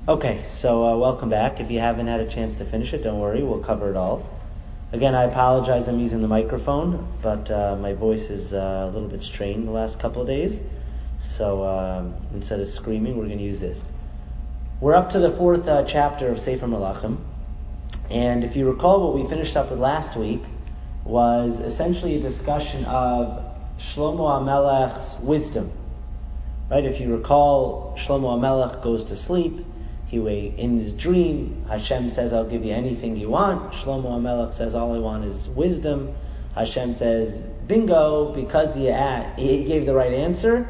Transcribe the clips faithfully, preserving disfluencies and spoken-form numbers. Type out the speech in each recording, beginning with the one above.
Okay, so uh, welcome back. If you haven't had a chance to finish it, don't worry, we'll cover it all. Again, I apologize, I'm using the microphone, but uh, my voice is uh, a little bit strained the last couple of days. So um, instead of screaming, we're going to use this. We're up to the fourth uh, chapter of Sefer Melachim. And if you recall, what we finished up with last week was essentially a discussion of Shlomo HaMelech's wisdom. Right? If you recall, Shlomo HaMelech goes to sleep. He in his dream, Hashem says, I'll give you anything you want. Shlomo HaMelech says, all I want is wisdom. Hashem says, bingo, because he, at, he gave the right answer.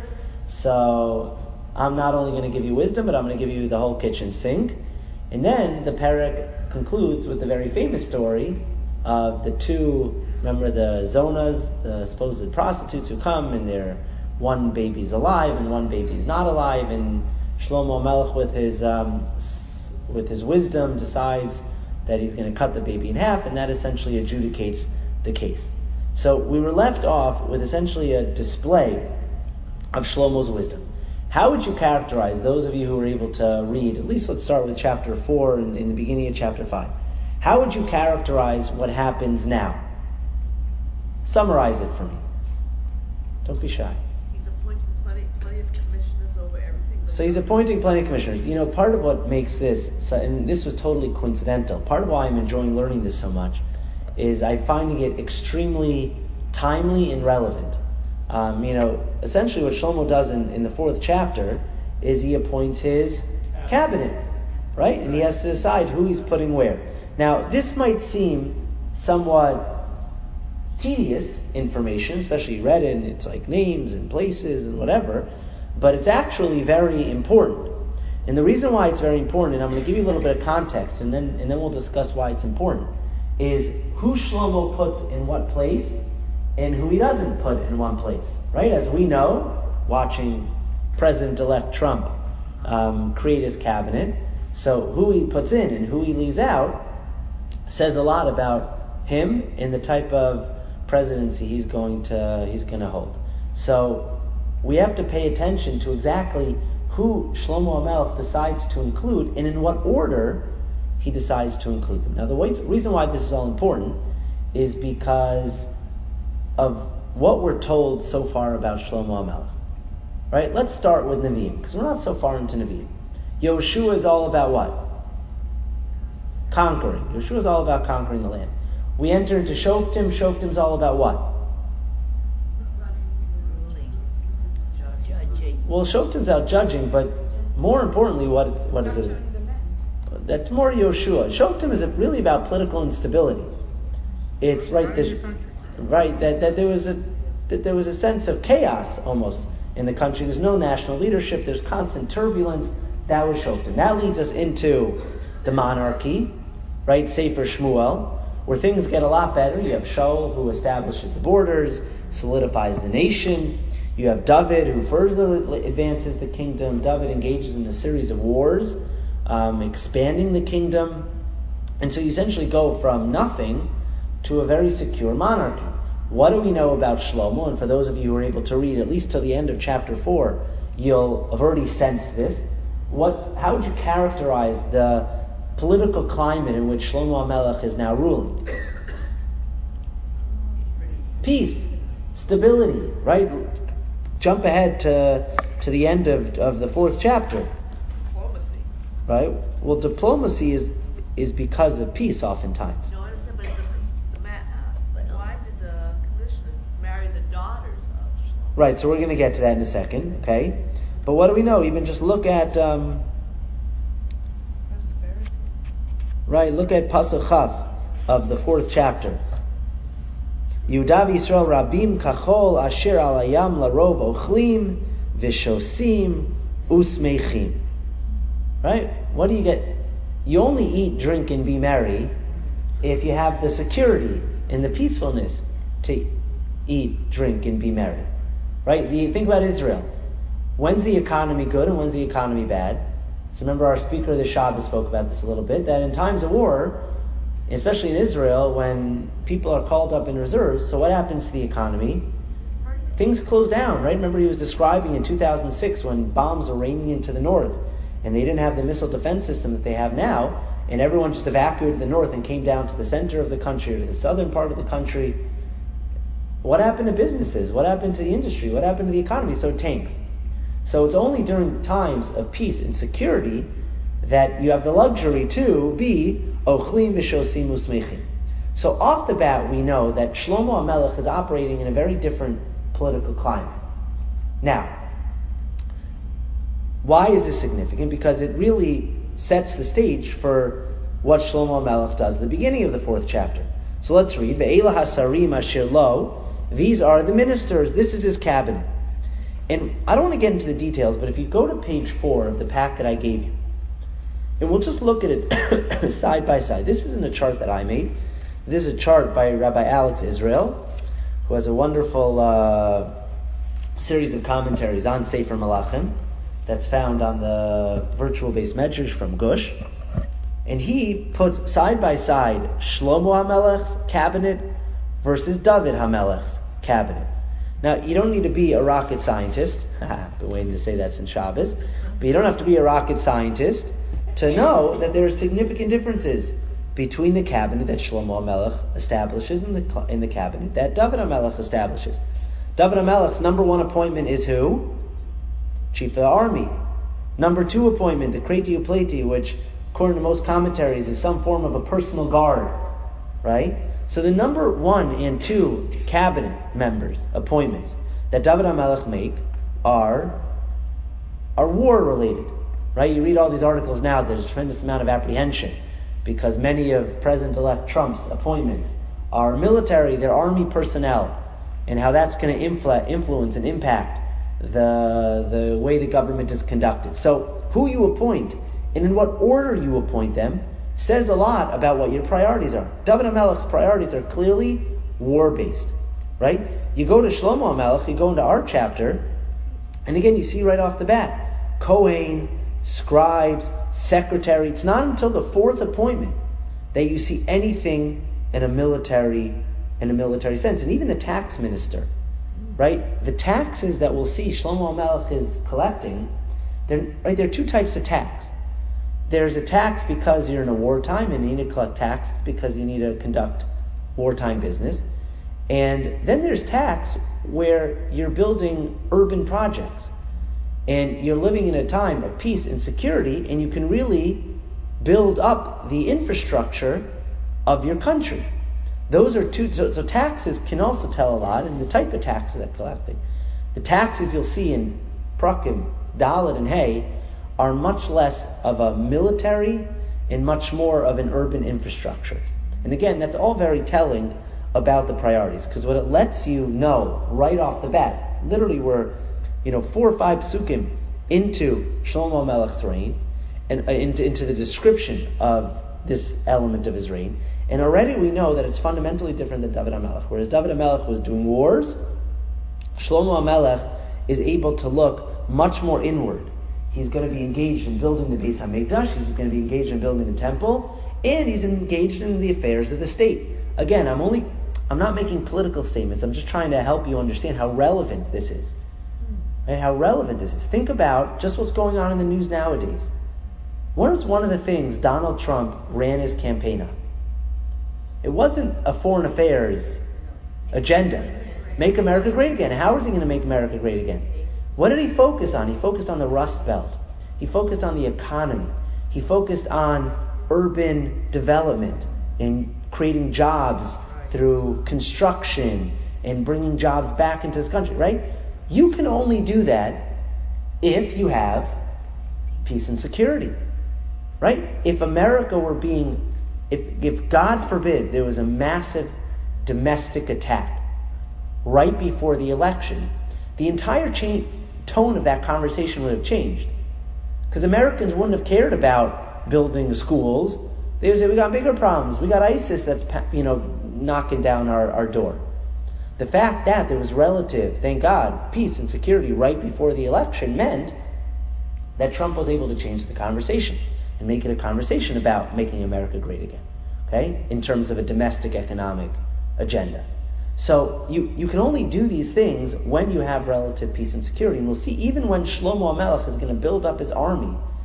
So I'm not only going to give you wisdom, but I'm going to give you the whole kitchen sink. And then the parak concludes with the very famous story of the two, remember the Zonas, the supposed prostitutes who come, and they're one baby's alive and one baby's not alive, and Shlomo HaMelech with his um, with his wisdom decides that he's going to cut the baby in half, and that essentially adjudicates the case. So we were left off with essentially a display of Shlomo's wisdom. How would you characterize, those of you who were able to read, at least let's start with chapter four and in the beginning of chapter five. How would you characterize what happens now? Summarize it for me. Don't be shy. He's appointing plenty, plenty of commissioners over everything. So he's appointing plenty of commissioners. You know, part of what makes this, so, and this was totally coincidental, part of why I'm enjoying learning this so much is I'm finding it extremely timely and relevant. Um, you know, essentially what Shlomo does in, in the fourth chapter is he appoints his cabinet, right? And he has to decide who he's putting where. Now, this might seem somewhat tedious information, especially you read it and it's like names and places and whatever, but it's actually very important. And the reason why it's very important, and I'm going to give you a little bit of context and then and then we'll discuss why it's important, is who Shlomo puts in what place and who he doesn't put in one place, right? As we know, watching President-elect Trump um, create his cabinet, so who he puts in and who he leaves out says a lot about him and the type of presidency he's going to he's going to hold. So we have to pay attention to exactly who Shlomo HaMelech decides to include and in what order he decides to include them. Now, the way, reason why this is all important is because of what we're told so far about Shlomo HaMelech. Right? Let's start with Nevi'im, because we're not so far into Nevi'im. Yoshua is all about what? Conquering. Yoshua is all about conquering the land. We enter into Shoftim. Shoftim is all about what? Well, Shoftim's out judging, but more importantly, what what is it? That's more Yoshua. Shoftim is really about political instability. It's right this, right that, that there was a that there was a sense of chaos almost in the country. There's no national leadership. There's constant turbulence. That was Shoftim. That leads us into the monarchy, right? Sefer Shmuel, where things get a lot better. You have Shaul, who establishes the borders, solidifies the nation. You have David, who further advances the kingdom. David engages in a series of wars, um, expanding the kingdom. And so you essentially go from nothing to a very secure monarchy. What do we know about Shlomo? And for those of you who are able to read at least till the end of chapter four, you'll have already sensed this. What? How would you characterize the political climate in which Shlomo HaMelech is now ruling? Peace, stability, right? Jump ahead to to the end of, of the fourth chapter. Diplomacy. Right? Well, diplomacy is is because of peace oftentimes. No, I understand, but, the, the ma- uh, but why did the commissioners marry the daughters of Shlomo? Right, so we're going to get to that in a second, okay? But what do we know? Even just look at... Um, right, look at Pasuk Chaf of the fourth chapter. Yehuda v'Yisrael rabim kachol asher al hayam larov ochlim v'shosim usmeichim. Right? What do you get? You only eat, drink, and be merry if you have the security and the peacefulness to eat, drink, and be merry. Right? You think about Israel. When's the economy good and when's the economy bad? So remember our speaker of the Shabbos spoke about this a little bit, that in times of war, especially in Israel, when people are called up in reserves, so what happens to the economy? Things close down, right? Remember he was describing in two thousand six when bombs were raining into the north, and they didn't have the missile defense system that they have now, and everyone just evacuated the north and came down to the center of the country or to the southern part of the country, what happened to businesses? What happened to the industry? What happened to the economy? So it tanks. So it's only during times of peace and security that you have the luxury to be ochlim v'shosim usmechim. So off the bat, we know that Shlomo HaMelech is operating in a very different political climate. Now, why is this significant? Because it really sets the stage for what Shlomo HaMelech does at the beginning of the fourth chapter. So let's read. Ve'ela hasarim asher lo. These are the ministers. This is his cabinet. And I don't want to get into the details, but if you go to page four of the packet I gave you, and we'll just look at it side by side. This isn't a chart that I made. This is a chart by Rabbi Alex Israel, who has a wonderful uh, series of commentaries on Sefer Malachim that's found on the virtual base medrash from Gush. And he puts side by side Shlomo HaMelech's cabinet versus David HaMelech's cabinet. Now, you don't need to be a rocket scientist. I've been waiting to say that since Shabbos. But you don't have to be a rocket scientist to know that there are significant differences between the cabinet that Shlomo HaMelech establishes and the, in the cabinet that David HaMelech establishes. David HaMelech's number one appointment is who? Chief of the army. Number two appointment, the Kreti Upleti, which according to most commentaries is some form of a personal guard. Right? So the number one and two cabinet members, appointments, that David HaMelech make are, are war related. Right? You read all these articles now, there's a tremendous amount of apprehension because many of President-elect Trump's appointments are military, they're army personnel, and how that's going to influ- influence and impact the, the way the government is conducted. So who you appoint and in what order you appoint them says a lot about what your priorities are. David HaMelech's priorities are clearly war-based. Right? You go to Shlomo HaMelech, you go into our chapter, and again you see right off the bat, Kohen, scribes, secretary. It's not until the fourth appointment that you see anything in a military in a military sense. And even the tax minister, right? The taxes that we'll see Shlomo HaMelech is collecting, they're, right, there are two types of tax. There's a tax because you're in a wartime and you need to collect taxes because you need to conduct wartime business. And then there's tax where you're building urban projects. And you're living in a time of peace and security, and you can really build up the infrastructure of your country. Those are two, so, so taxes can also tell a lot, and the type of taxes they're collecting. The taxes you'll see in Prakim, Dalet, and Hay are much less of a military and much more of an urban infrastructure. And again, that's all very telling about the priorities, because what it lets you know right off the bat, literally we're you know, four or five psukim into Shlomo HaMelech's reign, and uh, into, into the description of this element of his reign, and already we know that it's fundamentally different than David HaMelech. Whereas David HaMelech was doing wars, Shlomo HaMelech is able to look much more inward. He's going to be engaged in building the Beis HaMikdash, he's going to be engaged in building the temple, and he's engaged in the affairs of the state. Again, I'm only, I'm not making political statements, I'm just trying to help you understand how relevant this is. And how relevant this is. Think about just what's going on in the news nowadays. What was one of the things Donald Trump ran his campaign on? It wasn't a foreign affairs agenda. Make America great again. How is he going to make America great again? What did he focus on? He focused on the Rust Belt. He focused on the economy. He focused on urban development and creating jobs through construction and bringing jobs back into this country, right? You can only do that if you have peace and security, right? If America were being, if, if God forbid there was a massive domestic attack right before the election, the entire cha- tone of that conversation would have changed. Because Americans wouldn't have cared about building the schools. They would say, we got bigger problems. We got ISIS that's, you know, knocking down our, our door. The fact that there was relative, thank God, peace and security right before the election meant that Trump was able to change the conversation and make it a conversation about making America great again, okay, in terms of a domestic economic agenda. So you, you can only do these things when you have relative peace and security. And we'll see even when Shlomo HaMelech is going to build up his army,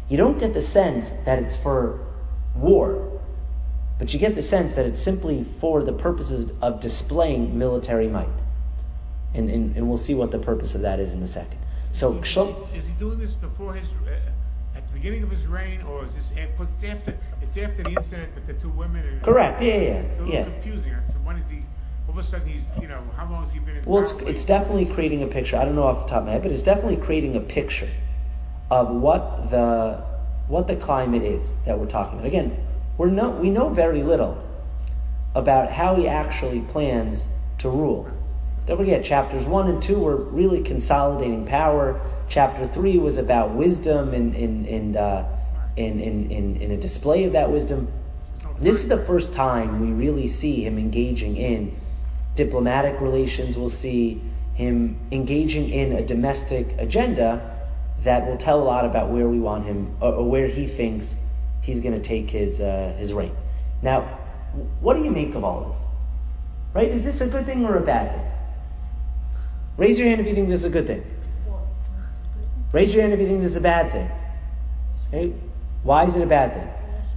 You don't get the sense that it's for war, but you get the sense that it's simply for the purposes of displaying military might. And, and, and we'll see what the purpose of that is in a second. So, is he, is he doing this before his, uh, at the beginning of his reign, or is this after, it's after, it's after the incident with the two women? And, correct, yeah, yeah, yeah. It's a little yeah. confusing. So when is he, all of a sudden he's, you know, how long has he been in Well, it's, power? it's definitely creating a picture. I don't know off the top of my head, but it's definitely creating a picture of what the what the climate is that we're talking about. Again, we're no, we know very little about how he actually plans to rule. Don't forget, chapters one and two were really consolidating power. Chapter three was about wisdom and in in, uh, in, in, in, in a display of that wisdom. This is the first time we really see him engaging in diplomatic relations. We'll see him engaging in a domestic agenda that will tell a lot about where we want him, or, or where he thinks he's going to take his uh, his reign. Now, what do you make of all this? Right? Is this a good thing or a bad thing? Raise your hand if you think this is a good thing. Raise your hand if you think this is a bad thing. Okay? Why is it a bad thing?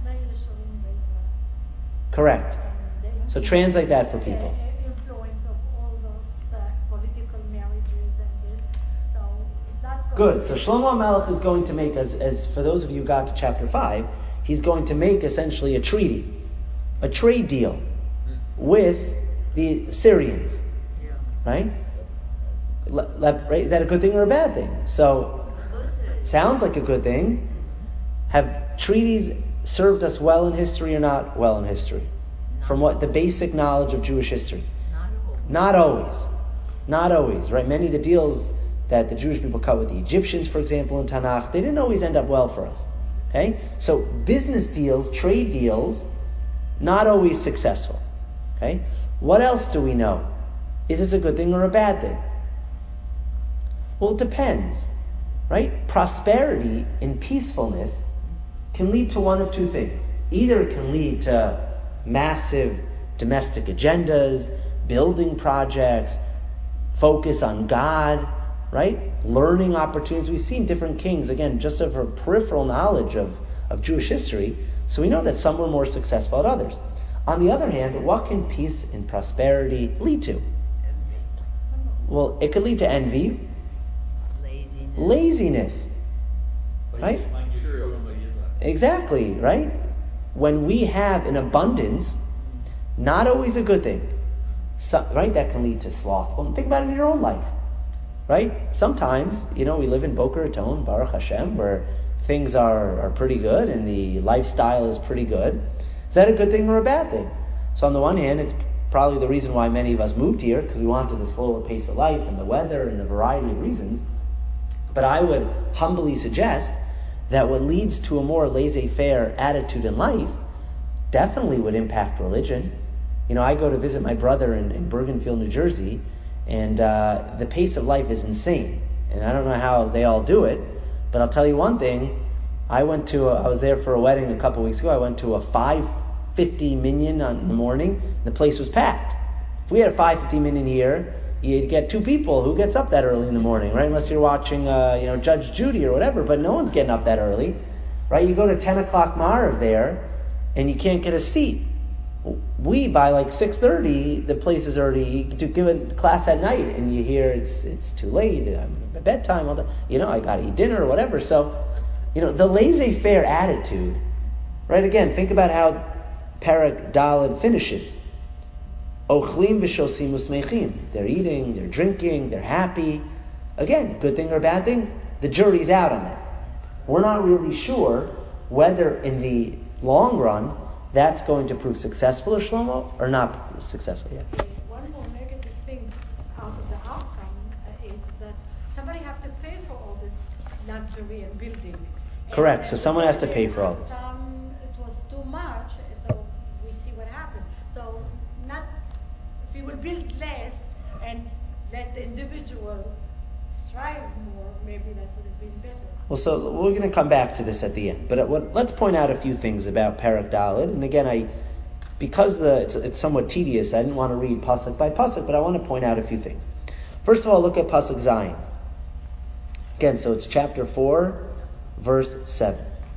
Correct. So translate that for people. Influence of all those uh, political marriages and this. So is that good? So Shlomo HaMelech is going to make, as as for those of you who got to chapter five, he's going to make essentially a treaty, a trade deal with the Syrians, Yeah. right? Le, le, right? Is that a good thing or a bad thing? So It's a good thing. sounds like a good thing. Have treaties served us well in history or not well in history? From what the basic knowledge of Jewish history? Not Not always. always. Not always, right? Many of the deals that the Jewish people cut with the Egyptians, for example, in Tanakh, they didn't always end up well for us. Okay? So business deals, trade deals, not always successful. Okay? What else do we know? Is this a good thing or a bad thing? Well, it depends. Right? Prosperity and peacefulness can lead to one of two things. Either it can lead to massive domestic agendas, building projects, focus on God, right? Learning opportunities. We've seen different kings, again, just of a peripheral knowledge of, of Jewish history, so we know that some were more successful than others. On the other hand, what can peace and prosperity lead to? Well, it could lead to envy, Laziness. laziness, right? Exactly, right? When we have an abundance, not always a good thing, so, right? That can lead to slothfulness. Think about it in your own life, right? Sometimes, you know, we live in Boca Raton, Baruch Hashem, where things are, are pretty good and the lifestyle is pretty good. Is that a good thing or a bad thing? So on the one hand, it's probably the reason why many of us moved here, because we wanted the slower pace of life and the weather and a variety of reasons. But I would humbly suggest that what leads to a more laissez-faire attitude in life definitely would impact religion. You know, I go to visit my brother in, in Bergenfield, New Jersey, and uh, the pace of life is insane. And I don't know how they all do it, but I'll tell you one thing. I went to, a, I was there for a wedding a couple weeks ago. I went to a five fifty minyan on, in the morning. The place was packed. If we had a five fifty minyan here, you'd get two people. Who gets up that early in the morning, right? Unless you're watching, uh, you know, Judge Judy or whatever. But no one's getting up that early, right? You go to ten o'clock Marav there, and you can't get a seat. We, by like six thirty, the place is already, to give a class at night, and you hear it's it's too late, I'm at bedtime, all the, you know, I got to eat dinner or whatever. So, you know, the laissez-faire attitude, right? Again, think about how Perek Daled finishes. Ochlim v'shosim usmechim. They're eating, they're drinking, they're happy. Again, good thing or bad thing? The jury's out on that. We're not really sure whether in the long run that's going to prove successful, or Shlomo, or not successful yet. One more negative thing out of the outcome uh, is that somebody has to pay for all this luxury and building. Correct. And, So uh, someone has to they pay for all had this. Some, it was too much, so we see what happened. So not if we will build less and let the individual strive more, maybe that would have been better. Well, so we're going to come back to this at the end, but what, let's point out a few things about Perek Daled. And again, I, because the it's, it's somewhat tedious, I didn't want to read pasuk by pasuk, but I want to point out a few things. First of all, look at pasuk Zayin. Again, so it's chapter four, verse seven.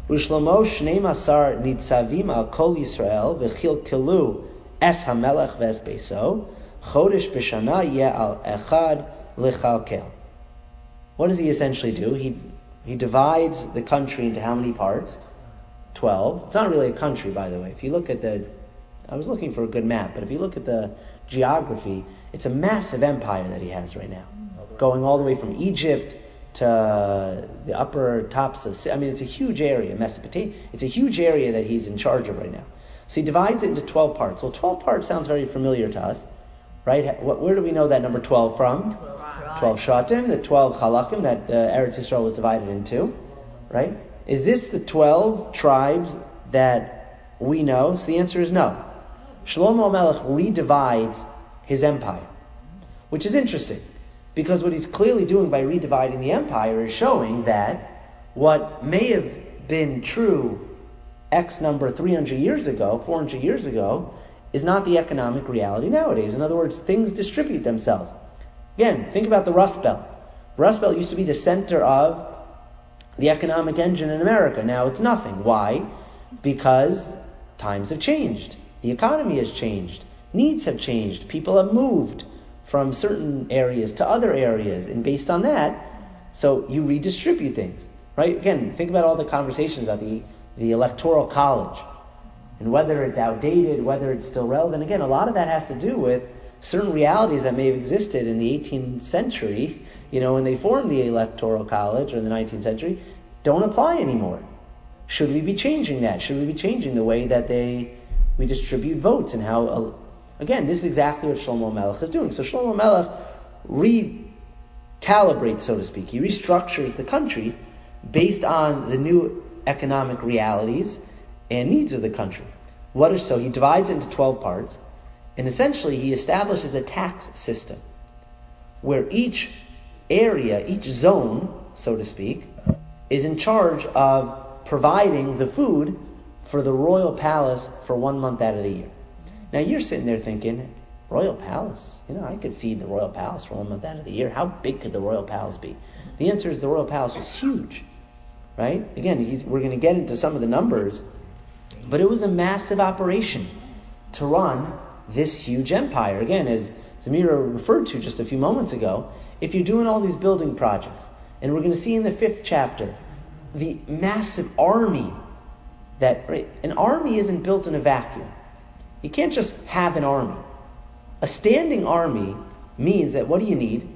Ushlomo shnei masar nitzavim al kol Yisrael v'chilkelu es hamelech v'es beiso chodesh b'shana yeh al echad lechalkel. What does he essentially do? He he divides the country into how many parts? Twelve. It's not really a country, by the way. If you look at the, I was looking for a good map, but if you look at the geography, it's a massive empire that he has right now, going all the way from Egypt to the upper tops of, I mean, it's a huge area, Mesopotamia. It's a huge area that he's in charge of right now. So he divides it into twelve parts. Well, twelve parts sounds very familiar to us, right? Where do we know that number twelve from? twelve Shatim, the twelve Chalakim that uh, Eretz Yisrael was divided into, right? Is this the twelve tribes that we know? So the answer is no. Shlomo HaMelech redivides his empire, which is interesting, because what he's clearly doing by redividing the empire is showing that what may have been true X number three hundred years ago, four hundred years ago, is not the economic reality nowadays. In other words, things distribute themselves. Again, think about the Rust Belt. Rust Belt used to be the center of the economic engine in America. Now it's nothing. Why? Because times have changed. The economy has changed. Needs have changed. People have moved from certain areas to other areas. And based on that, so you redistribute things. Right? Again, think about all the conversations about the, the Electoral College. And whether it's outdated, whether it's still relevant. Again, a lot of that has to do with certain realities that may have existed in the eighteenth century, you know, when they formed the Electoral College, or in the nineteenth century, don't apply anymore. Should we be changing that? Should we be changing the way that they we distribute votes and how? Uh, again, this is exactly what Shlomo HaMelech is doing. So Shlomo HaMelech recalibrates, so to speak. He restructures the country based on the new economic realities and needs of the country. What is so? He divides it into twelve parts. And essentially, he establishes a tax system where each area, each zone, so to speak, is in charge of providing the food for the royal palace for one month out of the year. Now, you're sitting there thinking, royal palace? You know, I could feed the royal palace for one month out of the year. How big could the royal palace be? The answer is the royal palace was huge, right? Again, he's, we're going to get into some of the numbers, but it was a massive operation to run this huge empire. Again, as Zamira referred to just a few moments ago, if you're doing all these building projects, and we're going to see in the fifth chapter, the massive army that, right, an army isn't built in a vacuum. You can't just have an army. A standing army means that what do you need?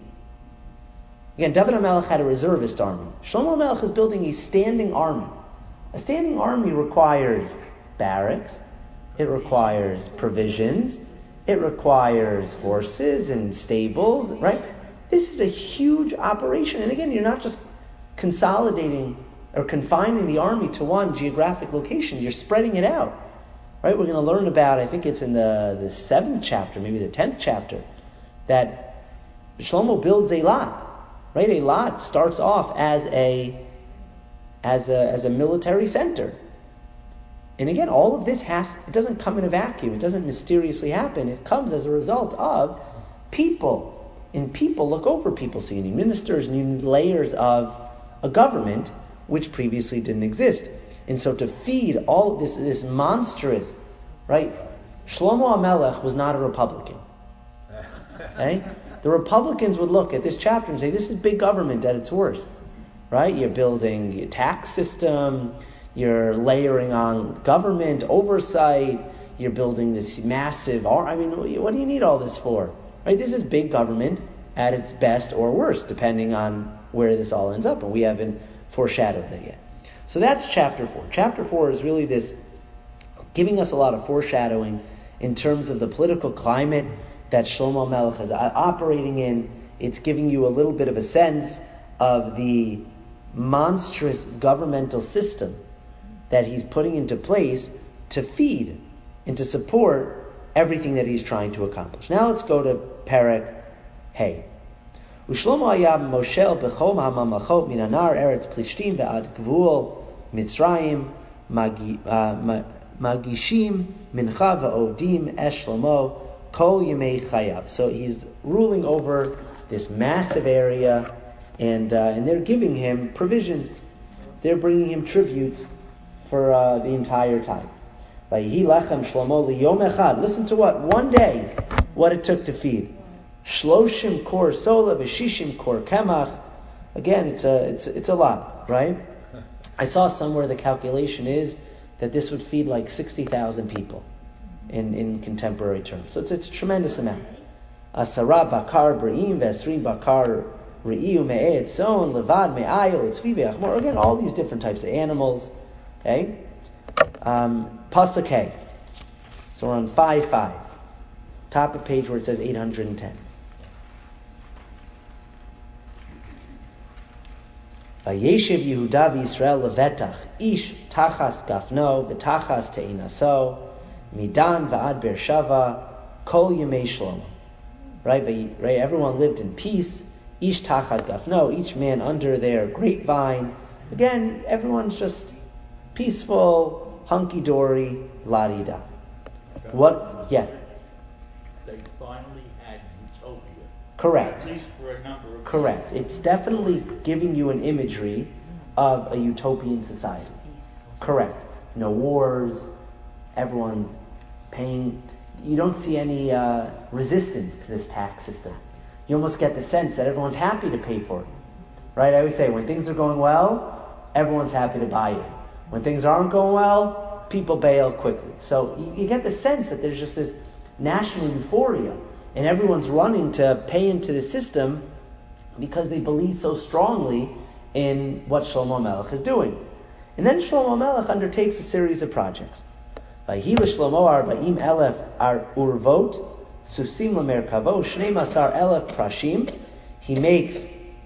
Again, David HaMelech had a reservist army. Shlomo HaMelech is building a standing army. A standing army requires barracks. It requires provisions. It requires horses and stables, right? This is a huge operation. And again, you're not just consolidating or confining the army to one geographic location. You're spreading it out, right? We're going to learn about, I think it's in the, the seventh chapter, maybe the tenth chapter, that Shlomo builds Eilat, right? Eilat starts off as a, as a, as a military center. And again, all of this has, it doesn't come in a vacuum. It doesn't mysteriously happen. It comes as a result of people. And people look over people. So you need ministers and you need layers of a government which previously didn't exist. And so to feed all of this, this monstrous, right? Shlomo HaMelech was not a Republican. Okay? The Republicans would look at this chapter and say, this is big government at its worst. Right? You're building a tax system. You're layering on government oversight. You're building this massive, I mean, what do you need all this for? Right? This is big government at its best or worst, depending on where this all ends up. And we haven't foreshadowed that yet. So that's chapter four. Chapter four is really this, giving us a lot of foreshadowing in terms of the political climate that Shlomo HaMelech is operating in. It's giving you a little bit of a sense of the monstrous governmental system that he's putting into place to feed and to support everything that he's trying to accomplish. Now let's go to Perek Hey. Ushlomo haya moshel b'chol ha'mamachot min anar eretz plishtim ve'ad gvul Mitzrayim magishim mincha ve'odim es Shlomo kol yemei chayav. So he's ruling over this massive area, and uh, and they're giving him provisions. They're bringing him tributes for uh, the entire time. Vayihi lechem Shlomo liyom echad. Listen to what? One day, what it took to feed. Shloshim kor sola v'shishim kor kemach. Again, it's a, it's, it's a lot, right? I saw somewhere the calculation is that this would feed like sixty thousand people in, in contemporary terms. So it's, it's a tremendous amount. Asara bakar b're'im v'esrim bakar re'iu me'e etzon levad me'ayil etzvi ve'achmor. Again, all these different types of animals. Okay? Um, Pasuk Hey. So we're on five five. Top of page where it says eight hundred ten. Vayeshiv Yehuda v'Yisrael levetach ish tachas gafno v'tachas te'inaso midan v'ad Beersheva kol yemei shlomo. Right, right. Everyone lived in peace. Ish tachat gafno, each man under their grapevine. Again, everyone's just peaceful, hunky dory, la di da. What? Yeah. They finally had utopia. Correct. At least for a number of Correct. years. It's definitely giving you an imagery of a utopian society. Correct. No wars. Everyone's paying. You don't see any uh, resistance to this tax system. You almost get the sense that everyone's happy to pay for it. Right? I always say, when things are going well, everyone's happy to buy it. When things aren't going well, people bail quickly. So you, you get the sense that there's just this national euphoria, and everyone's running to pay into the system because they believe so strongly in what Shlomo Melech is doing. And then Shlomo Melech undertakes a series of projects. Vayhi l'Shlomo arba'im elef ar urvot susim l'merkavo shnei masar elef prashim. He makes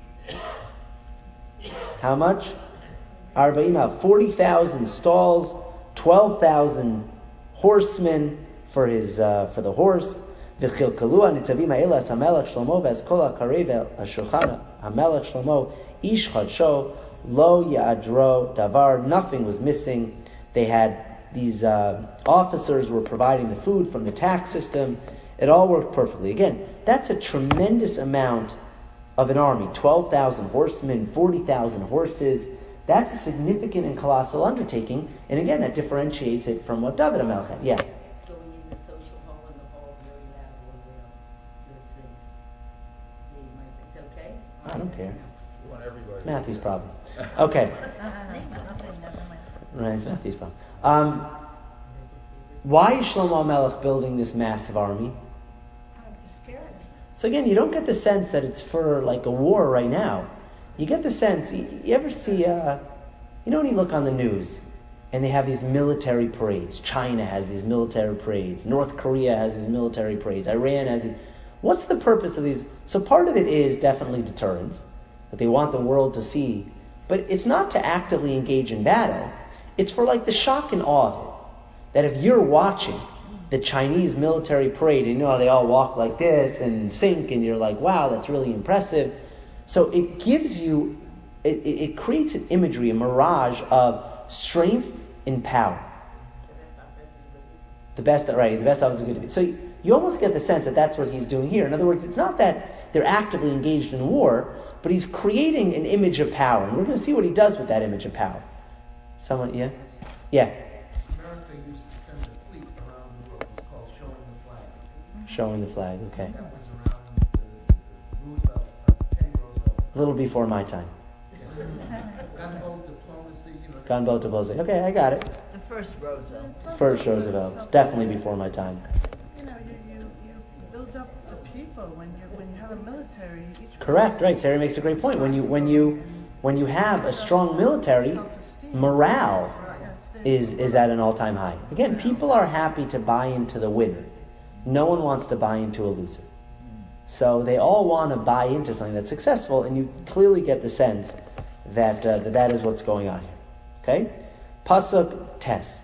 how much? Arba'im, forty thousand stalls, twelve thousand horsemen for his uh, for the horse. V'chilkalu hanitzavim ha'elas hamelech Shlomo v'eskol hakarev ha'shulchan hamelech Shlomo ish chadsho lo ya'adro davar. Nothing was missing. They had these uh, officers were providing the food from the tax system. It all worked perfectly. Again, that's a tremendous amount of an army. twelve thousand horsemen, forty thousand horses. That's a significant and colossal undertaking. And again, that differentiates it from what David HaMelech had. Yeah. Going in the social hall and the hall very loud or it's okay? I don't care. You want everybody. It's Matthew's problem. Okay. Right, it's Matthew's problem. Um, why is Shlomo Melech building this massive army? So again, you don't get the sense that it's for like a war right now. You get the sense, you, you ever see, uh, you know when you look on the news and they have these military parades. China has these military parades. North Korea has these military parades. Iran has these. What's the purpose of these? So part of it is definitely deterrence, that they want the world to see. But it's not to actively engage in battle. It's for like the shock and awe of it. That if you're watching the Chinese military parade, you know how they all walk like this and sync, and you're like, wow, that's really impressive. So it gives you, it, it, it creates an imagery, a mirage of strength and power. The best, right, the best officer is good to be. So you, you almost get the sense that that's what he's doing here. In other words, it's not that they're actively engaged in war, but he's creating an image of power. And we're going to see what he does with that image of power. Someone, yeah? Yeah. America used to send a fleet around the world. It's called Showing the Flag. Showing the flag, okay. That was around the, the Roosevelt, uh, Teddy Roosevelt. A little before my time. Gunboat diplomacy, you know. Gunboat diplomacy. Okay, I got it. The first Roosevelt. It's also First good Roosevelt. self- Definitely before my time. You know, you, you, you build up the people when you when you have a military. Each Correct, person right. Sarah makes a great point. When you when you when you have a strong military, morale is is at an all-time high. Again, people are happy to buy into the winner. No one wants to buy into a loser. So they all want to buy into something that's successful, and you clearly get the sense that uh, that, that is what's going on here. Okay? Pasuk Tes.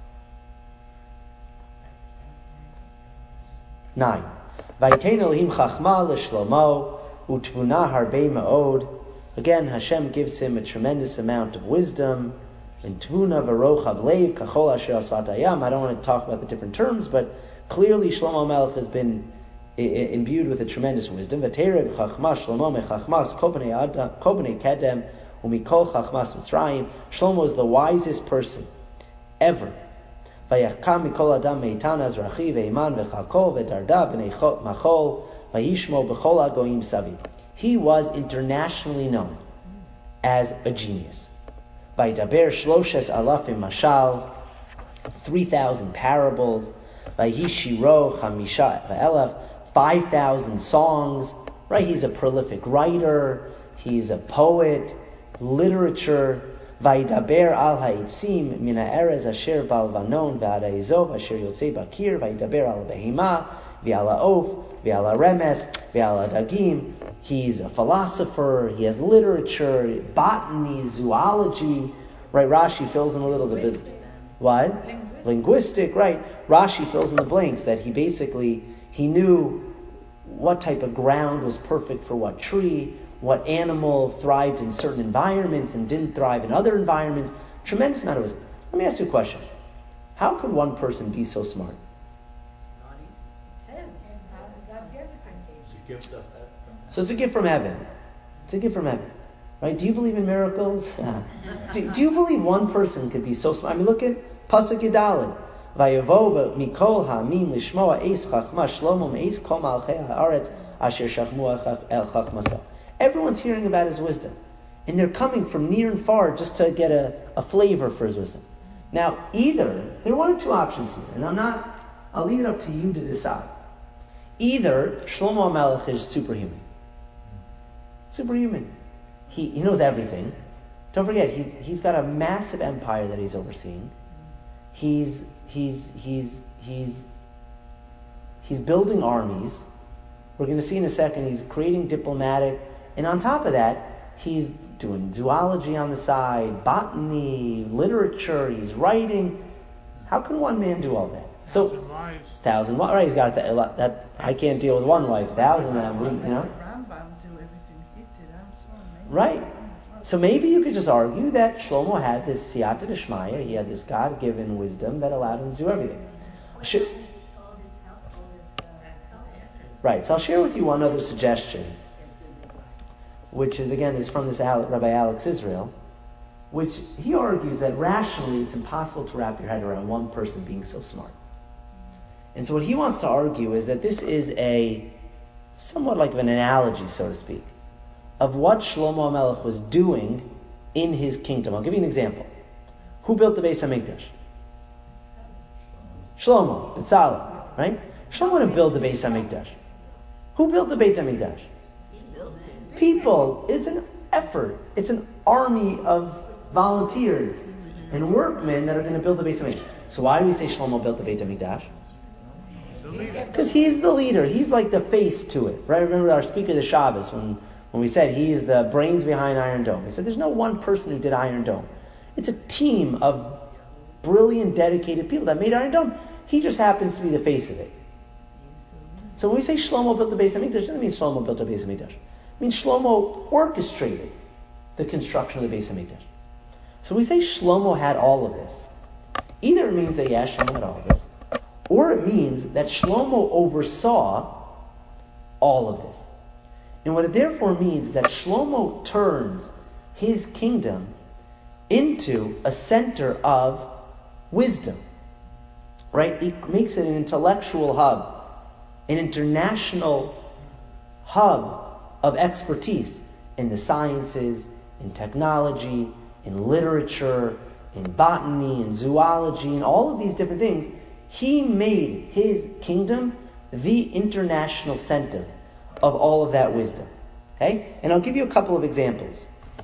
Nine. Vaytein Elohim chachma l'shlomo utvuna harbei ma'od. Again, Hashem gives him a tremendous amount of wisdom. And tvuna v'rochav leiv kachol asher asfat hayam. I don't want to talk about the different terms, but clearly Shlomo Melech has been I- I- imbued with a tremendous wisdom. V'terev chachma Shlomo mechachmas kol bnei adam kol bnei kedem umikol chachmas Mitzrayim. Shlomo is the wisest person ever. Vayachkam mikol adam meitana azrachi veiman vechalko vedarda b'nei machol vayishmo b'chol hagoyim saviv. He was internationally known as a genius. Vaydaber shloshes alafim mashal, three thousand parables. Vayishiro chamisha v'elaf, five thousand songs. Right? He's a prolific writer. He's a poet, literature. Vaydaber al ha'itzim min ha'erez asher bal vanon v'ad ha'izov asher yotzei bakir. Vaydaber al behima v'al ha'of v'al ha'remes v'al ha'dagim. He's a philosopher. He has literature, botany, zoology. Right? Rashi fills in a little bit. What? Linguistic. Linguistic. Right? Rashi fills in the blanks that he basically he knew what type of ground was perfect for what tree, what animal thrived in certain environments and didn't thrive in other environments. Tremendous amount of wisdom. Let me ask you a question. How could one person be so smart? It's a gift of heaven. So it's a gift from heaven. It's a gift from heaven. Right? Do you believe in miracles? do, do you believe one person could be so smart? I mean, look at Pasuk Yudalid. Vayavo mikol ha'amim lishmoa eis chachma shlomo meis kol malchei ha'aretz asher shachmu el chachmasa. Everyone's hearing about his wisdom, and they're coming from near and far just to get a, a flavor for his wisdom. Now, either there are one or two options here, and I'm not. I'll leave it up to you to decide. Either Shlomo HaMelech is superhuman, superhuman. He he knows everything. Don't forget, he's he's got a massive empire that he's overseeing. He's he's he's he's he's building armies. We're going to see in a second. He's creating diplomatic, and on top of that, he's doing zoology on the side, botany, literature. He's writing. How can one man do all that? So Thousand wives. thousand wives. Right? He's got that. A lot, that I can't deal with one wife. Thousand of them. You know. Rambam do everything he did. I'm so amazed. Right. So maybe you could just argue that Shlomo had this siyata d'shmaya, he had this God-given wisdom that allowed him to do everything. Should, right, so I'll share with you one other suggestion, which is, again, is from this Ale- Rabbi Alex Israel, which he argues that rationally it's impossible to wrap your head around one person being so smart. And so what he wants to argue is that this is a somewhat like an analogy, so to speak, of what Shlomo HaMelech was doing in his kingdom. I'll give you an example. Who built the Beis HaMikdash? Shlomo, B'Tzalel, right? Shlomo didn't build the Beis HaMikdash. Who built the Beit HaMikdash? People. It's an effort. It's an army of volunteers and workmen that are going to build the Beis HaMikdash. So why do we say Shlomo built the Beit HaMikdash? Because he's the leader. He's like the face to it. Right? Remember our speaker of the Shabbos when When we said he's the brains behind Iron Dome. We said there's no one person who did Iron Dome. It's a team of brilliant, dedicated people that made Iron Dome. He just happens to be the face of it. So when we say Shlomo built the Beis HaMikdash, it doesn't mean Shlomo built the Beis HaMikdash. It means Shlomo orchestrated the construction of the Beis HaMikdash. So when we say Shlomo had all of this, either it means that, yeah, Shlomo had all of this, or it means that Shlomo oversaw all of this. And what it therefore means that Shlomo turns his kingdom into a center of wisdom. Right? It makes it an intellectual hub, an international hub of expertise in the sciences, in technology, in literature, in botany, in zoology, and all of these different things. He made his kingdom the international center of all of that wisdom. Okay? And I'll give you a couple of examples.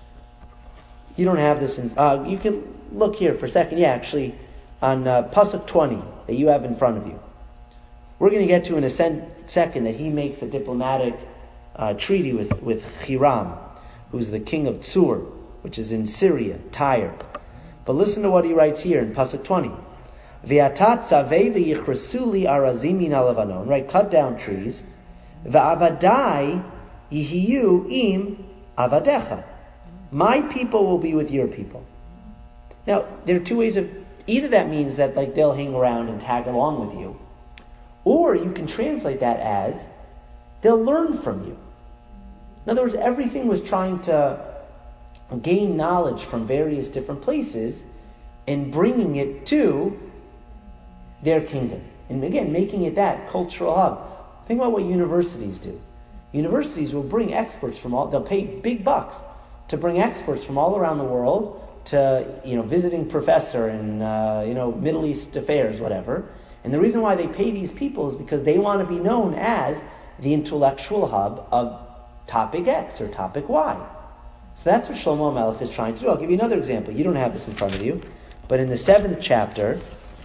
You don't have this in, uh, you can look here for a second. Yeah, actually, on uh, Pasuk twenty that you have in front of you. We're going to get to in a sen- second that he makes a diplomatic uh, treaty with, with Hiram, who's the king of Tsur, which is in Syria, Tyre. But listen to what he writes here in Pasuk twenty. V'atat tzavei v'yichrasuli arazim min alavanon. Right, cut down trees. V'avadai yihiyu im avadecha. My people will be with your people. Now, there are two ways of, either that means that like they'll hang around and tag along with you, or you can translate that as they'll learn from you. In other words, everything was trying to gain knowledge from various different places, and bringing it to their kingdom. And again, making it that cultural hub. Think about what universities do. Universities will bring experts from all, they'll pay big bucks to bring experts from all around the world to, you know, visiting professor in, uh, you know, Middle East affairs, whatever. And the reason why they pay these people is because they want to be known as the intellectual hub of topic X or topic Y. So that's what Shlomo HaMelech is trying to do. I'll give you another example. You don't have this in front of you, but in the seventh chapter,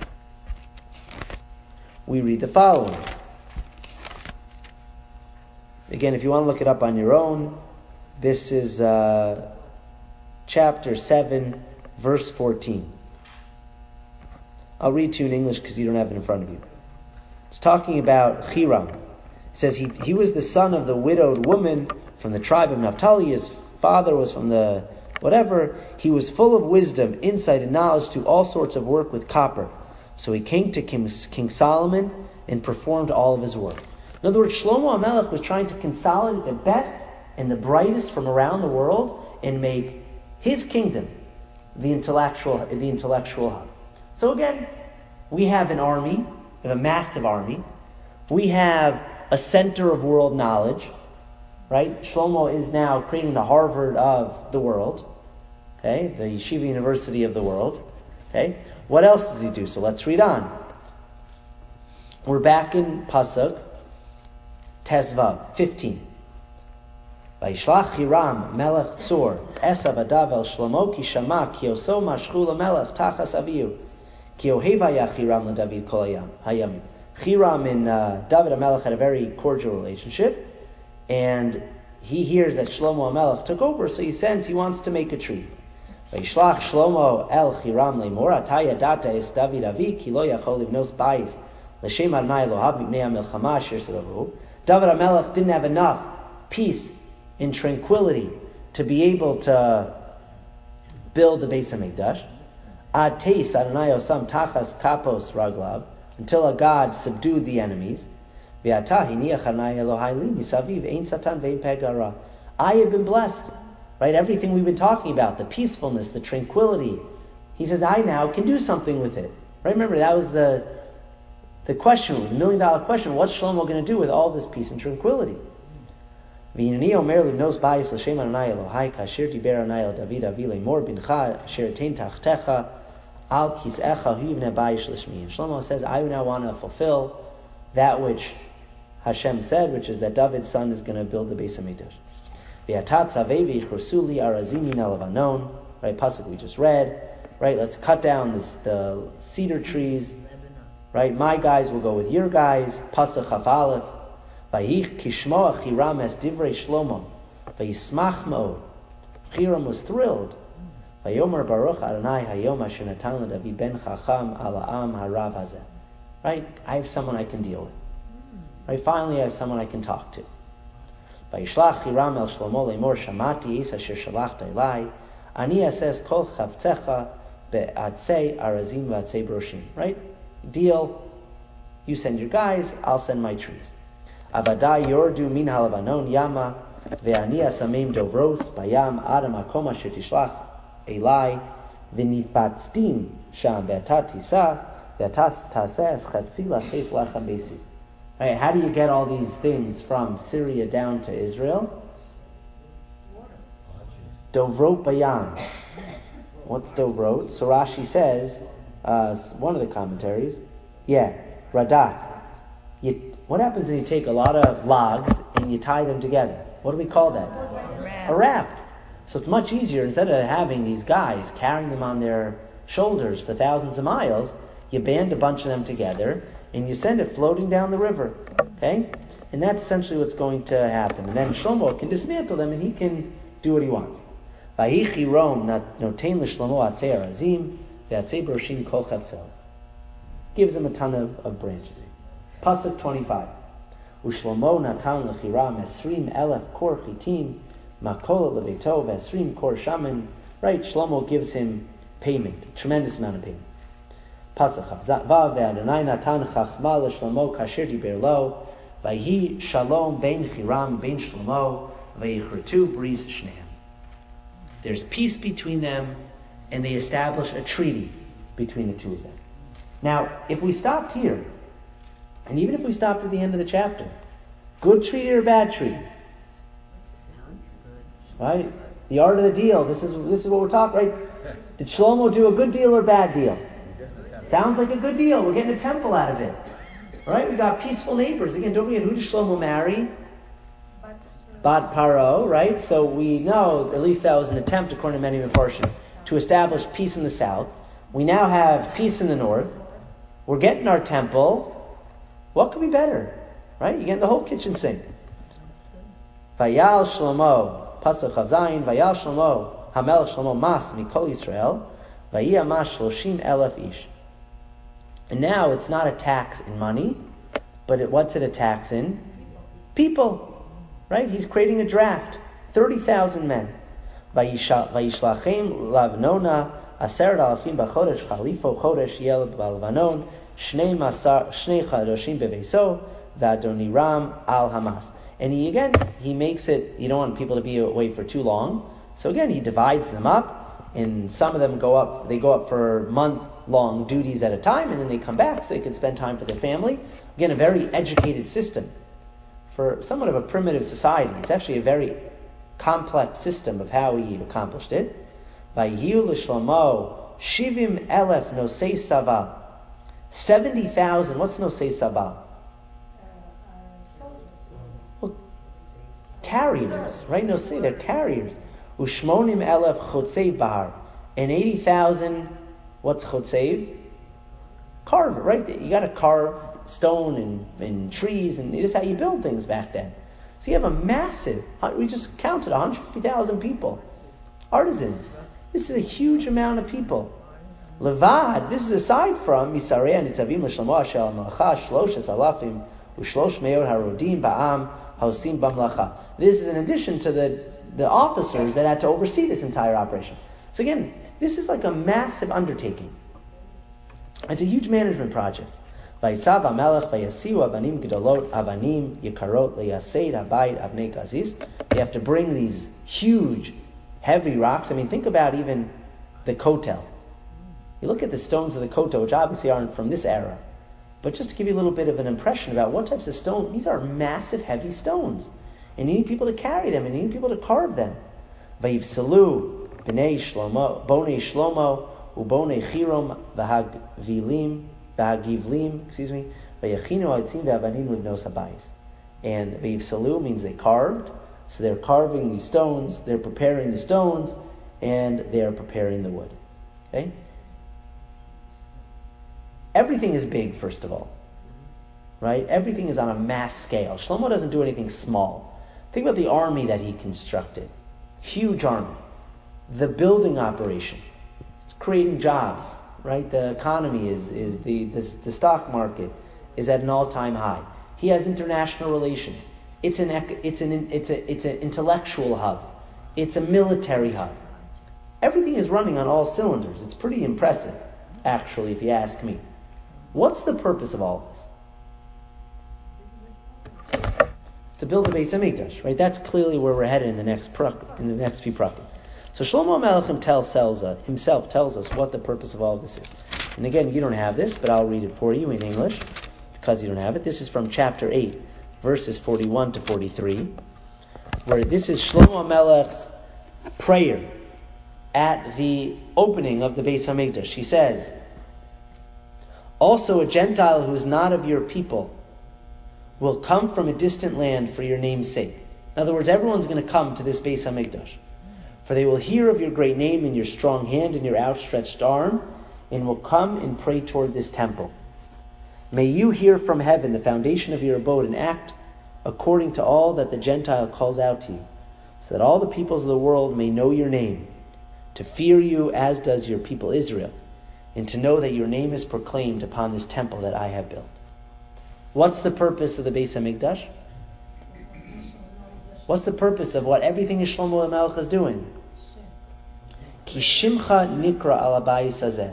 we read the following. Again, if you want to look it up on your own, this is uh, chapter seven, verse fourteen. I'll read to you in English because you don't have it in front of you. It's talking about Hiram. It says he, he was the son of the widowed woman from the tribe of Naphtali. His father was from the whatever. He was full of wisdom, insight, and knowledge to all sorts of work with copper. So he came to King, King Solomon and performed all of his work. In other words, Shlomo HaMelech was trying to consolidate the best and the brightest from around the world and make his kingdom the intellectual, the intellectual hub. So again, we have an army, we have a massive army. We have a center of world knowledge, right? Shlomo is now creating the Harvard of the world, okay? The Yeshiva University of the world, okay? What else does he do? So let's read on. We're back in Pasuk, Tezvav, fifteen. Vayishlach Hiram melech Tzur esav adav el Shlomo ki shama ki oso mashchu lamelech tachas avihu ki oheva Hiram leDavid kol hayamim. Hiram and uh, David HaMelech had a very cordial relationship, and he hears that Shlomo HaMelech took over, so he sends, he wants to make a treaty. Vayishlach Shlomo el Hiram le'mor ataya data es David avi ki lo yachol livnos bayis l'shem Adonai Elohav mipnei hamilchama asher seravu. David HaMelech didn't have enough peace and tranquility to be able to build the Beis HaMikdash. Ad teis Adonai osam tachas kapos raglav, until a God subdued the enemies. I have been blessed. Right? Everything we've been talking about, the peacefulness, the tranquility. He says, I now can do something with it. Right? Remember, that was the the question, the million dollar question. What's Shlomo going to do with all this peace and tranquility? Shlomo says, I now want to fulfill that which Hashem said, which is that David's son is going to build the Beis HaMikdash. Right, pasuk we just read. Right, let's cut down this, the cedar trees. Right, my guys will go with your guys. Pasuk Chaf Aleph. Vayich kishmoach Hiram es divrei Shlomo. Vayismach mo. Hiram was thrilled. Vayomer Baruch Adonai Hayom Asher Natan LeDavid Ben Chacham Al Ha'am Harav Hazeh. Right, I have someone I can deal with. Right, finally I have someone I can talk to. Vayishlach Hiram el Shlomo le'mor Shamati es asher shalachta elai Ani ases kol chavtzecha be'atzei arazim v'atzei broshim. Right, deal. You send your guys, I'll send my trees. Avadai yordu min halavanon yama ve'ani asamim dovros bayam adam akom asher tishlach elai v'nifatztim sham ve'atat tisa ve'atas taseh chatzi laches lachem besi. Right, how do you get all these things from Syria down to Israel? Dovrot bayam. What's Dovrot? So Rashi says, uh, one of the commentaries, yeah, radak. You, what happens when you take a lot of logs and you tie them together? What do we call that? A raft. So it's much easier, instead of having these guys carrying them on their shoulders for thousands of miles, you band a bunch of them together and you send it floating down the river. Okay? And that's essentially what's going to happen. And then Shlomo can dismantle them and he can do what he wants. Vayichi Rom notain l'Shlomo atzei arazim ve'atzei broshim kol chavtzel. Gives him a ton of, of branches. Pasuk twenty-five. Ushlomo natan l'chiram esrim elef kor chitim makol leveto ve'esrim kor shaman. Right, Shlomo gives him payment, a tremendous amount of payment. Pasuk Vav ve'Adonai natan chachma l'Shlomo kasher diber lo vayhi shalom bein chiram bein Shlomo vayichretu bris shneim. There's peace between them, and they establish a treaty. between the two of them. Now, if we stopped here, and even if we stopped at the end of the chapter, good tree or bad tree? Sounds good. Right? The art of the deal. This is this is what we're talking, right? Did Shlomo do a good deal or bad deal? Sounds like a good deal. We're getting a temple out of it. Right? We got peaceful neighbors. Again, don't forget, who did Shlomo marry? Bat Paro, right? So we know, at least that was an attempt, according to many Mefarshim, to establish peace in the south. We now have peace in the north. We're getting our temple. What could be better? Right? You're getting the whole kitchen sink. Vayal Shlomo, Pasuk Chav Zayin, Vayal Shlomo, Hamelech Shlomo Mas Mikol Yisrael, Vayia Mas Shloshim Elef Ish. And now it's not a tax in money, but it, what's it a tax in? People. Right? He's creating a draft. thirty thousand men. Vayishlachem lavnona aseret alafim b'chodesh chalifo chodesh yel b'alvanon shnei masar shnei chadoshim beveiso v'adoniram al hamas. And he again, he makes it, you don't want people to be away for too long. So again, he divides them up, and some of them go up, they go up for month-long duties at a time, and then they come back so they can spend time for their family. Again, a very educated system. For somewhat of a primitive society, it's actually a very complex system of how he accomplished it. Vayihu l'shlomo shivim elef nosei saval. Seventy thousand. What's nosei saval? Well, carriers, right? Nosei, they're carriers. Ushmonim elef chotzev bahar. And eighty thousand. What's chotzev? Carver, right? You got to carve stone and, and trees, and this is how you build things back then. So you have a massive, we just counted one hundred fifty thousand people, artisans. This is a huge amount of people. Levad, this is aside from Misarei Nitzavim L'Shlomo Ashel Malacha Shloshes Alafim Ushlosh Meor Harodim Ba'am Haosim B'Mlacha. This is in addition to the, the officers that had to oversee this entire operation. So again, this is like a massive undertaking. It's a huge management project. Vayitzav HaMelech vayasiu avanim gedolot avanim yikarot leyaseid habayit avnei gaziz. They have to bring these huge, heavy rocks. I mean, think about even the Kotel. You look at the stones of the Kotel, which obviously aren't from this era, but just to give you a little bit of an impression about what types of stone, these are massive, heavy stones, and you need people to carry them, and you need people to carve them. Vayivsalu b'nei Shlomo, bonei Shlomo ubonei Chirom v'hagvilim. V'hagivlim, excuse me, v'yachinu ha'etzim v'avanim livnos habayis. And v'yivsalu means they carved, so they're carving these stones, they're preparing the stones, and they are preparing the wood. Okay? Everything is big, first of all. Right? Everything is on a mass scale. Shlomo doesn't do anything small. Think about the army that he constructed. Huge army. The building operation. It's creating jobs. Right, the economy is is the, the the stock market is at an all-time high. He has international relations. It's an it's an it's a it's an intellectual hub. It's a military hub. Everything is running on all cylinders. It's pretty impressive, actually, if you ask me. What's the purpose of all this? To build the Beis Hamikdash, right? That's clearly where we're headed in the next prak, in the next few prakim. So Shlomo HaMelech tells, tells uh, himself tells us what the purpose of all of this is. And again, you don't have this, but I'll read it for you in English because you don't have it. This is from chapter eight, verses forty-one to forty-three, where this is Shlomo HaMelech's prayer at the opening of the Beis Hamikdash. He says, "Also a Gentile who is not of your people will come from a distant land for your name's sake." In other words, everyone's going to come to this Beis Hamikdash. For they will hear of your great name and your strong hand and your outstretched arm, and will come and pray toward this temple. May you hear from heaven the foundation of your abode and act according to all that the Gentile calls out to you, so that all the peoples of the world may know your name, to fear you as does your people Israel, and to know that your name is proclaimed upon this temple that I have built. What's the purpose of the Beis Hamikdash? What's the purpose of what everything Shlomo HaMelech is doing? Ki shimcha nikra al habayis hazeh.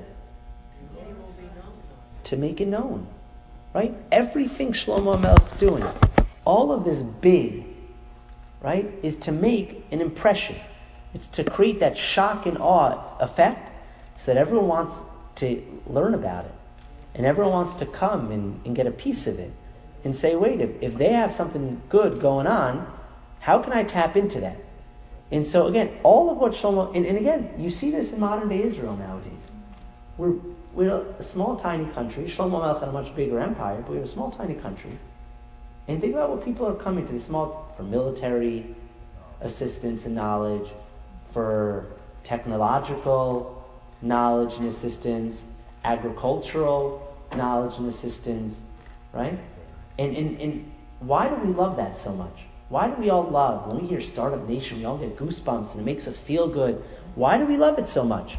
To make it known. Right? Everything Shlomo HaMelech is doing, all of this big, right, is to make an impression. It's to create that shock and awe effect so that everyone wants to learn about it. And everyone wants to come and, and get a piece of it and say, wait, if, if they have something good going on, how can I tap into that? And so again, all of what Shlomo, and, and again, you see this in modern day Israel nowadays. We're, we're a small, tiny country. Shlomo Melech had a much bigger empire, but we're a small, tiny country. And think about what people are coming to this small, for military assistance and knowledge, for technological knowledge and assistance, agricultural knowledge and assistance, right? And, and, and why do we love that so much? Why do we all love, when we hear Startup Nation, we all get goosebumps and it makes us feel good. Why do we love it so much?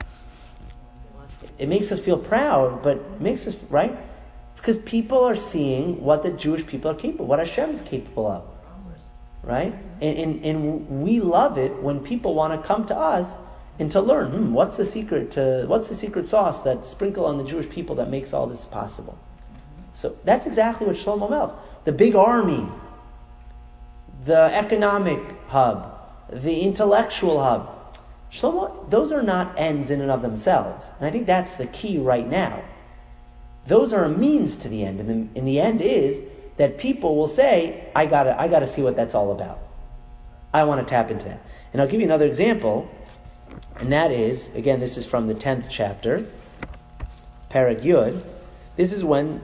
It makes us feel proud, but it makes us, right? Because people are seeing what the Jewish people are capable, what Hashem is capable of, right? And, and, and we love it when people want to come to us and to learn, hmm, what's the secret to, what's the secret sauce that sprinkle on the Jewish people that makes all this possible? So that's exactly what Shlomo Melech, the big army, the economic hub, the intellectual hub. Shlomo, those are not ends in and of themselves. And I think that's the key right now. Those are a means to the end. And the, and the end is that people will say, I gotta, I gotta see what that's all about. I want to tap into that. And I'll give you another example. And that is, again, this is from the tenth chapter, Perek Yud. This is when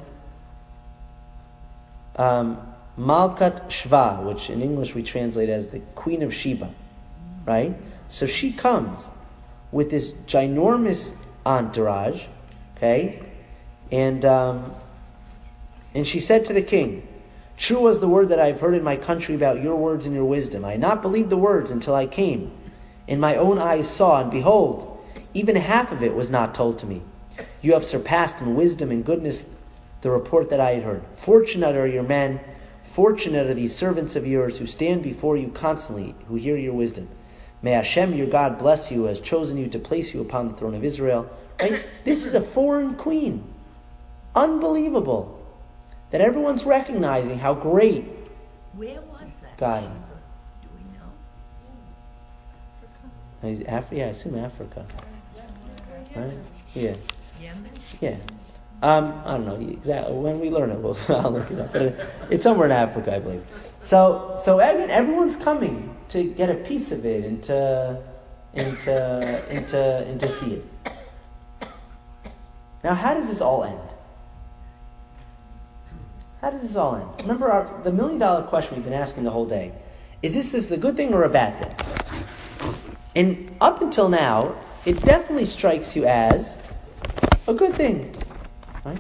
um, Malkat Shva, which in English we translate as the Queen of Sheba, right? So she comes with this ginormous entourage, okay? And um, and she said to the king, true was the word that I have heard in my country about your words and your wisdom. I had not believed the words until I came, and my own eyes saw, and behold, even half of it was not told to me. You have surpassed in wisdom and goodness the report that I had heard. Fortunate are your men, fortunate are these servants of yours who stand before you constantly, who hear your wisdom. May Hashem, your God, bless you, who has chosen you to place you upon the throne of Israel. Right? This is a foreign queen. Unbelievable. That everyone's recognizing how great Where was that? God. Do we know? Africa, yeah, I assume Africa. Right? Yeah. Yemen? Yeah. Um, I don't know exactly. When we learn it, we'll I'll look it up. But it's somewhere in Africa, I believe. So, so again, everyone's coming to get a piece of it and to, and to, and to, and to see it. Now, how does this all end? How does this all end? Remember our, the million dollar question we've been asking the whole day. Is this, this the good thing or a bad thing? And up until now, it definitely strikes you as a good thing. Right?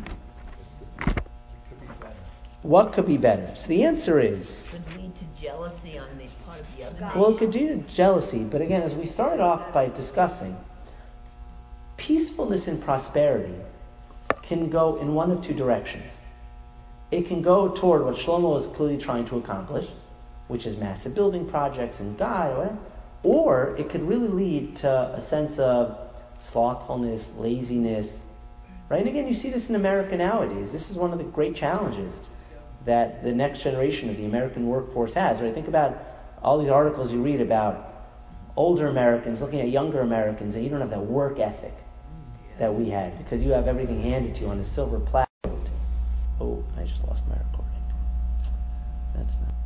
What could be better? So the answer is... Could lead to jealousy on the part of the other Well, it could lead to jealousy, but again, as we started off by discussing, peacefulness and prosperity can go in one of two directions. It can go toward what Shlomo is clearly trying to accomplish, which is massive building projects and God, or whatever, or it could really lead to a sense of slothfulness, laziness, right? And again, you see this in America nowadays. This is one of the great challenges that the next generation of the American workforce has, right? Think about all these articles you read about older Americans looking at younger Americans, and you don't have that work ethic that we had because you have everything handed to you on a silver platter. Oh, I just lost my recording. That's not...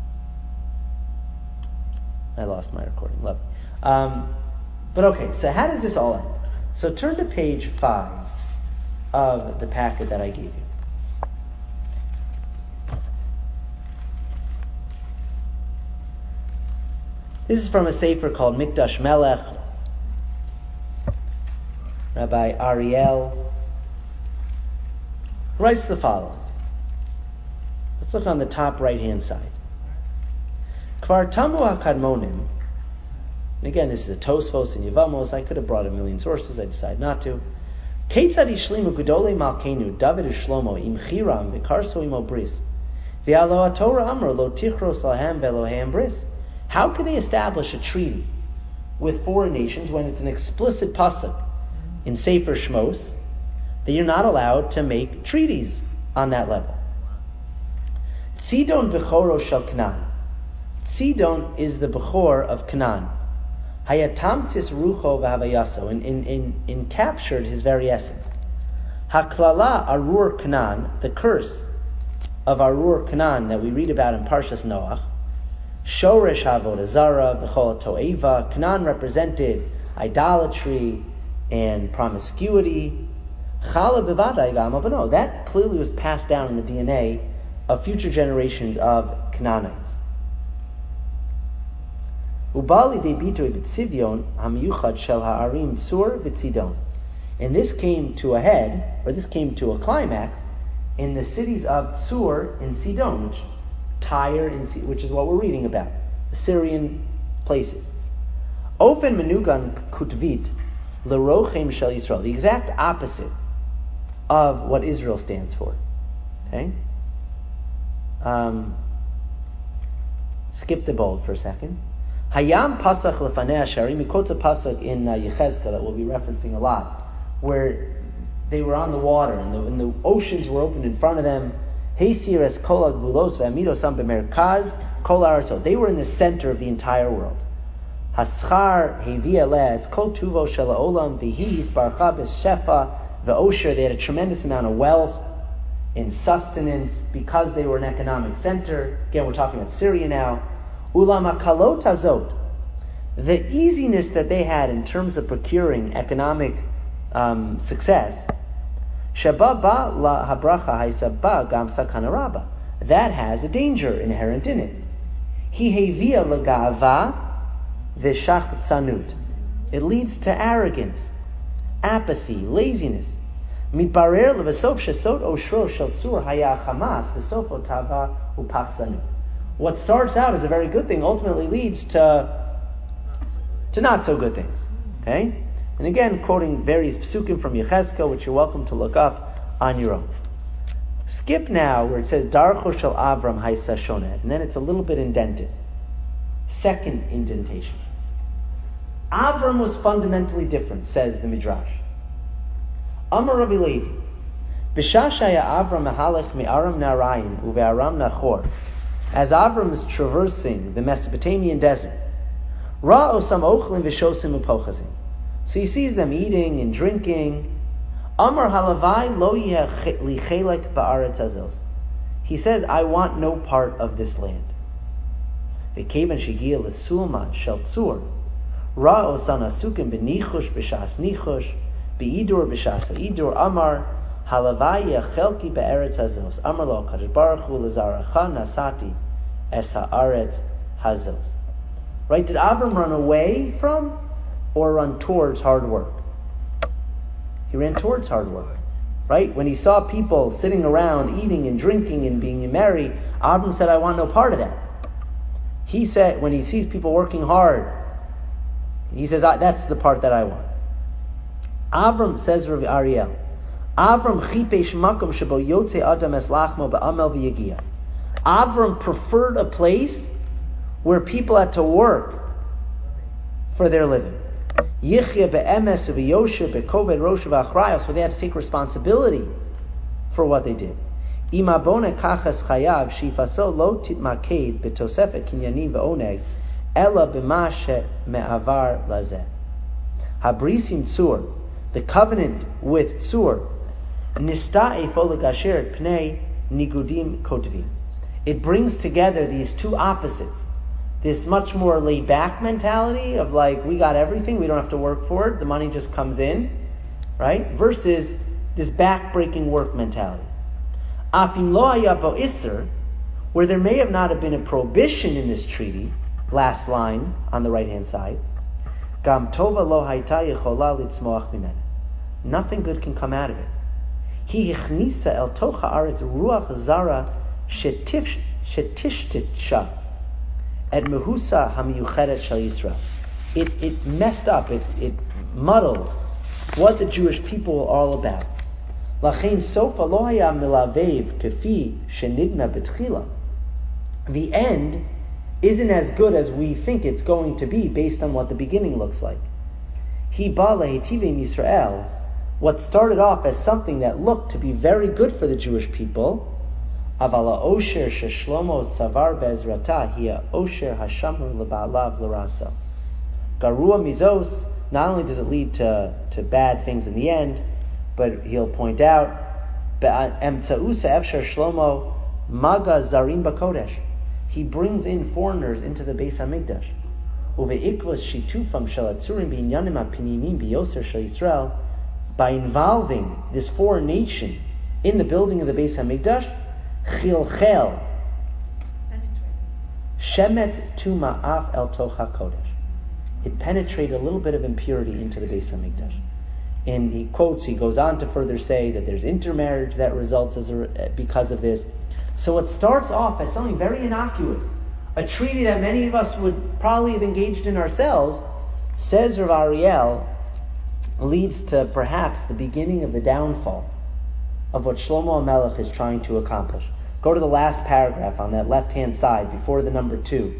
I lost my recording. Lovely. Um, but okay, so how does this all end? So turn to page five of the packet that I gave you. This is from a sefer called Mikdash Melech. Rabbi Ariel writes the following. Let's look on the top right-hand side. Kvar tamu hakadmonim. And again, this is a Tosfos and Yevamos. I could have brought a million sources. I decided not to. Ketzad ishlimu gedolei malkeinu David u'Shlomo im chiram v'karso imo bris v'alo haTorah amar lo tichros lahem belohem bris. How could they establish a treaty with foreign nations when it's an explicit pasuk in Sefer Shmos that you're not allowed to make treaties on that level? Tzidon bechoro shel Canaan. Tzidon is the bechor of Canaan. Hayatamtis rucho v'havayaso, and in, in, in captured his very essence. Haklala arur Canaan, the curse of arur Canaan that we read about in Parshas Noach. Shoresh avodah zara v'chol to'eva. Canaan represented idolatry and promiscuity. Chala b'vadai gam abano. That clearly was passed down in the D N A of future generations of Canaanites. Ubali de bitoy b'tzivyon hamiyuchad shel ha'arim tzur v'tzidon. And this came to a head, or this came to a climax, in the cities of Tzur and Sidon, which Tyre and C- which is what we're reading about, the Syrian places. Ofen menugan kutvit l'rochem shel Yisrael, the exact opposite of what Israel stands for. Okay. Um, skip the bold for a second. Hayam pasach lefanei hasharim. He quotes a pasuk in uh, Yechezkel that we'll be referencing a lot, where they were on the water and the, and the oceans were opened in front of them. Heisir es kol hagvulos ve'amidosam b'merkaz kol haaretz. They were in the center of the entire world. Haschar hevi eleh kol tuvo shel ha'olam v'hi hisbarcha b'shefa v'osher. They had a tremendous amount of wealth and sustenance because they were an economic center. Again, we're talking about Syria now. Ulam hakalot hazot. The easiness that they had in terms of procuring economic um, success. Shaba ba la habracha haisaba gam sakana rabba. That has a danger inherent in it. Hi hevia legava v'shach tzanut. It leads to arrogance, apathy, laziness. Mitbarer levasof shesot oshro shel tzur haya chamas v'sofo tava upachzanut. What starts out as a very good thing ultimately leads to to not so good things. Okay. And again, quoting various psukim from Yechezkel, which you're welcome to look up on your own. Skip now where it says Darcho shel Avram haisa shonet, and then it's a little bit indented. Second indentation. Avram was fundamentally different, says the Midrash. Amar Rabbi Levi, B'shashaya Avram mehalech me'aram narayin uve'aram nachor. As Avram is traversing the Mesopotamian desert, Ra osam ochlin v'shosim u'pochazim. So he sees them eating and drinking. Amar halavai lo yeh li chelek ba'aretz hazos. He says, I want no part of this land. V'kevan shegia l'sulma shel tzur. Ra osan asukim b'nichush b'shas nichush. B'idur b'shas idur. Amar halavai yeh chelki ba'aretz hazos. Amar lo kadosh baruch hu l'zaracha nasati es ha'aretz hazos. Right? Did Avram run away from or run towards hard work? He ran towards hard work. Right? When he saw people sitting around eating and drinking and being merry, Avram said, I want no part of that. He said, when he sees people working hard, he says, that's the part that I want. Avram, says Rav Ariel, Avram chipesh makom shebo yotze adam es lachmo ba'amel v'yagia. Avram preferred a place where people had to work for their living. Yichya be'emes v'yosher be'koved rosh v'achrayos, where they had to take responsibility for what they did. Ima bona kachas chayav shifaso lo titmaked betosefet kinyanim v'oneg ela b'ma she'me'avar lazeh. Habrisim tzur, the covenant with tzur, nista efo legasher pnei nigudim kotvim. It brings together these two opposites. This much more laid-back mentality of like, we got everything, we don't have to work for it, the money just comes in, right? Versus this back-breaking work mentality. Afim lo haya bo iser, where there may have not have been a prohibition in this treaty, last line on the right-hand side, gam tova lo hayta yechola litzmoach mimena. Nothing good can come out of it. Hi hichnisa el toch haaretz ruach zara shetish shetishtisha. At Mehusa Hamiyuchedet Shel Yisrael. It it messed up, it, it muddled what the Jewish people were all about. Lachein sofa lo haya milavev kefi shenigna betchila. The end isn't as good as we think it's going to be based on what the beginning looks like. Hi ba lehitivim Yisrael. What started off as something that looked to be very good for the Jewish people, Avala osher sheshlomo tzavar be'ezrata hiya osher hashamur leba'alav l'rasa. Garua mizos, not only does it lead to, to bad things in the end, but he'll point out, Emtsa'usa efshar Shlomo maga zarim bakodesh. He brings in foreigners into the Beis Hamikdash. Uve'ikvos shitufam shel atzurim b'inyanim ha'pinimim b'yoser shel Yisrael, by involving this foreign nation in the building of the Beis Hamikdash, chilchel shemet tuma'af el toch hakodesh. It penetrated a little bit of impurity into the Beis Hamikdash. And he quotes, he goes on to further say that there's intermarriage that results as a, because of this. So it starts off as something very innocuous, a treaty that many of us would probably have engaged in ourselves, says Rav Ariel, leads to perhaps the beginning of the downfall of what Shlomo HaMelech is trying to accomplish. Go to the last paragraph on that left-hand side, before the number two.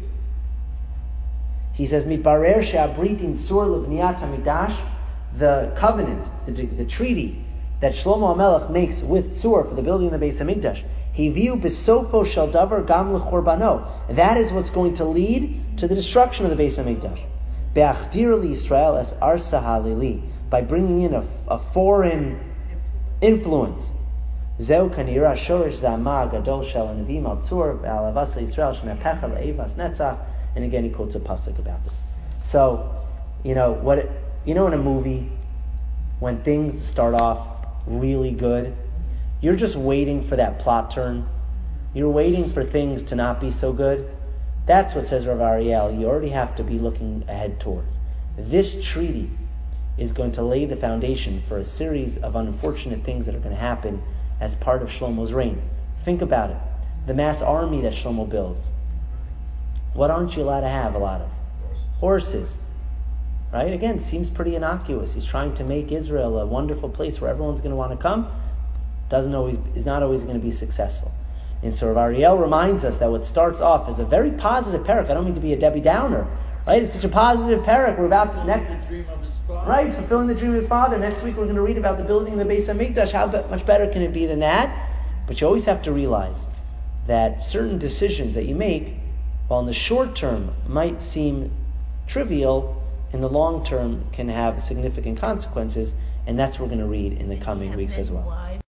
He says, Mitbarer she'abritin sur levniyat hamidash, the covenant, the, the treaty that Shlomo HaMelech makes with Tzur for the building of the Beis Hamikdash, Hiviu besofo shel davar gam lechorbano. That is what's going to lead to the destruction of the Beis Hamikdash. Be'achdir li Yisrael es arsa halili, by bringing in a, a foreign influence. Zeu kanira shorish zama gadol shel anavim al Tzur ve'alavas Yisrael shemepecha le'evas netzach. And again, he quotes a pasuk about this. So, you know what? It, you know, in a movie, when things start off really good, you're just waiting for that plot turn. You're waiting for things to not be so good. That's what says Rav Ariel. You already have to be looking ahead towards. This treaty is going to lay the foundation for a series of unfortunate things that are going to happen as part of Shlomo's reign. Think about it. The mass army that Shlomo builds. What aren't you allowed to have a lot of? Horses. Right? Again, seems pretty innocuous. He's trying to make Israel a wonderful place where everyone's going to want to come. Doesn't always, is not always going to be successful. And so Rav Ariel reminds us that what starts off as a very positive parak. I don't mean to be a Debbie Downer. Right? It's such a positive parak. We're about to next. The dream of his father. Right? He's fulfilling the dream of his father. Next week we're going to read about the building of the Beis Hamikdash. How much better can it be than that? But you always have to realize that certain decisions that you make, while in the short term might seem trivial, in the long term can have significant consequences, and that's what we're going to read in the coming weeks as well.